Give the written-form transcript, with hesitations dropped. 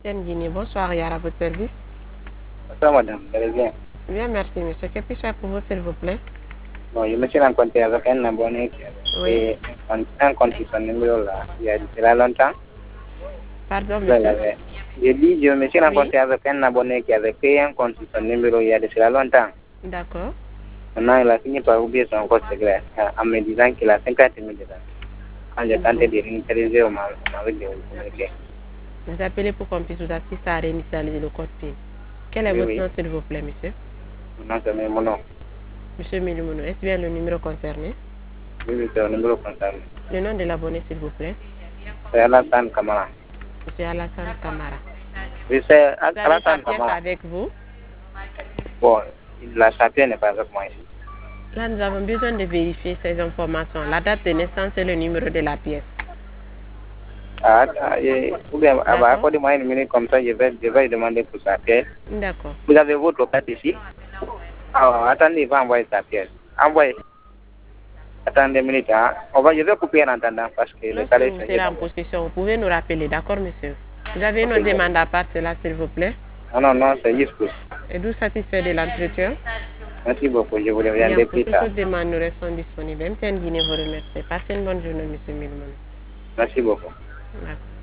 Tienne Guinée, bonsoir, Yara, à votre service. Bonsoir madame, vous allez bien? Bien, merci monsieur. Que puis-je faire pour vous, s'il vous plaît? Bon, je me suis rencontré avec un abonné qui Oui. avait un compte sur son numéro là, il y a déjà longtemps. Pardon, Là, monsieur? j'ai dit, je me suis Oui. rencontré avec un abonné qui avait créé un compte sur son numéro il y a déjà longtemps. D'accord. Maintenant, il a fini par oublier son compte secret en me disant qu'il a 50 000 dedans. Quand j'ai tenté de réinitialiser, on m'avait communiqué. Vous appelez pour qu'on puisse vous assister à réinitialiser le code PIN. Quel est Oui, votre oui, nom, s'il vous plaît, monsieur? mon nom c'est mon nom. Monsieur Milimono, est-ce bien le numéro concerné? Oui, oui, c'est le numéro concerné. Le nom de l'abonné, s'il vous plaît? C'est Alassane Kamara. Monsieur Alassane Kamara. Oui, c'est Vous avez sa Alassane pièce Kamara. avec vous? Bon, la sapie n'est pas avec moi ici. Là, nous avons besoin de vérifier ces informations. La date de naissance et le numéro de la pièce. Ou bien, D'accord? accordez-moi une minute comme ça, je vais demander pour sa pièce. D'accord. Vous avez votre carte ici? Ah, attendez, il va envoyer sa pièce. Envoyez. Attendez une minute, hein. Je vais couper en attendant parce que le Lorsque carré est vous changé serez en d'abord. possession, vous pouvez nous rappeler, d'accord, monsieur? Vous avez une Ok, autre demande à part cela, s'il vous plaît? non, non, non, c'est juste pour. Êtes-vous satisfait de l'entretien? Merci beaucoup, je vous Bien, reviendrai pour plus toute tard. autre demande, nous restons disponibles. MTN Guinée vous remercie. Passez une bonne journée, monsieur Milmon. Merci beaucoup. D'accord.